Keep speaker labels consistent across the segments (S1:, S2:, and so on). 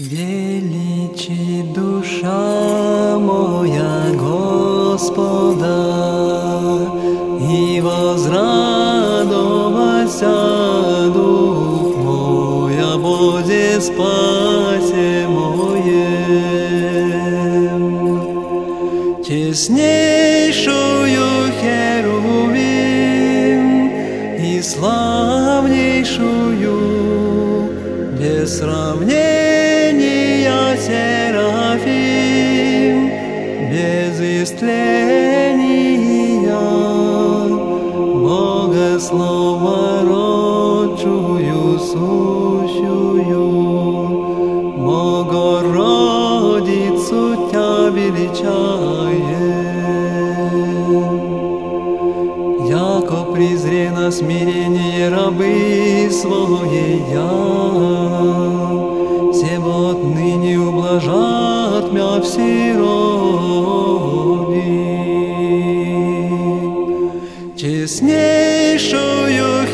S1: Величи душа моя Господа, и возрадовался дух мой о Боге спасе моем. Честнейшую херувим и славнейшую без сравнения серафим, без истления Бога слова родчую сущую, Богородицу Тя величаем. Яко презре на смирение рабы своей себо отныне ублажат мя все роды. Честнейшую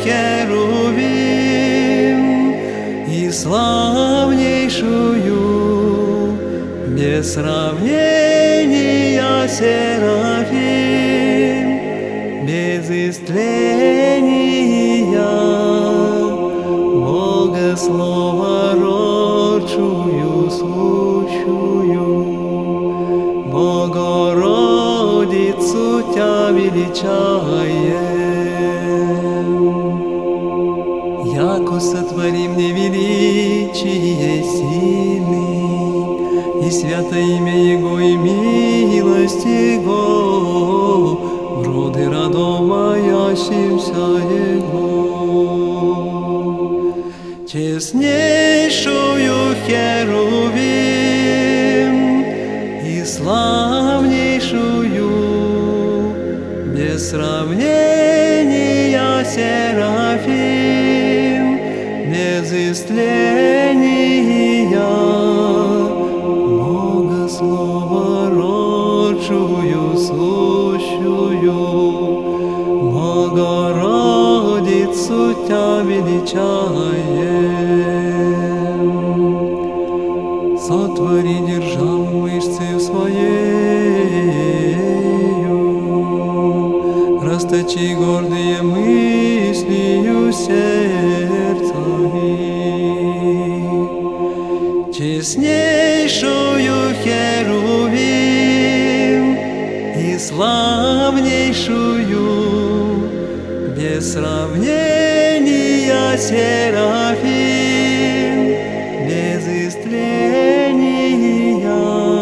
S1: херувим и славнейшую без сравнения серафим, без истления Бога слова родчую сущую, Богородицу Тя величаем. Яко сотвори мне величие сильный, и святое имя Его, и милость Его, в роды родов моящимся Его. Честнейшую херувим и славнейшую без сравнения серафим, без истления Бога слова родчую сущую, Богородицу Тя величаем. Сотвори державу мышцею своею, расточи гордые мыслью сердца их. Честнейшую херувим и славнейшую без сравнения серафим, без истления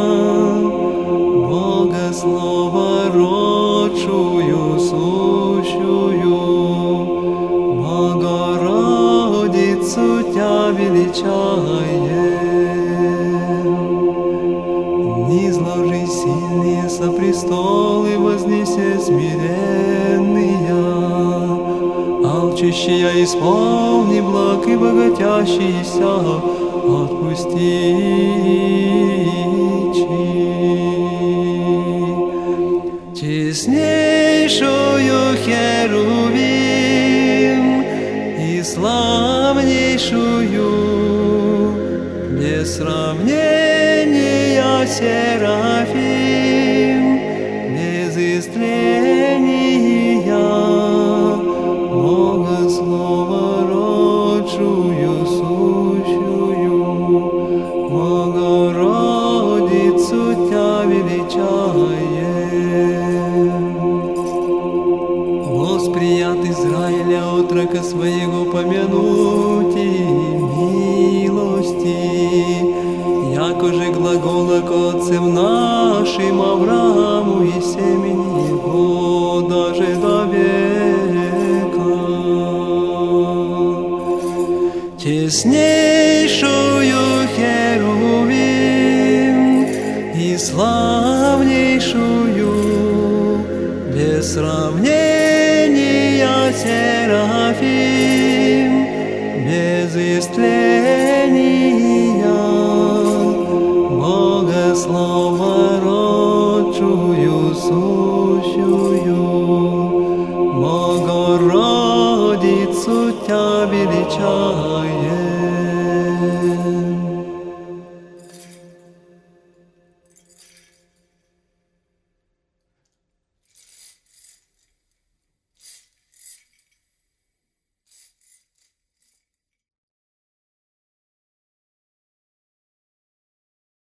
S1: Бога слова родчую сущую, Богородицу Тя величаем. Низложи сильные со престолы, вознесе смиренные, алчущие исполни благ и богатящиеся отпусти. Честнейшую херувим и славнейшую без сравнения серафим, без истления Бога слова родчую сущую, Богородицу Тя величаем. Восприят Израиля отрока своего помянуть и милости, яко же глагола к отцам нашим Аврааму и семени его даже до века. Честнейшую херувим и славнейшую без сравнения серафим, без истления Бога слова родчую сущую, Богородицу Тя величаем.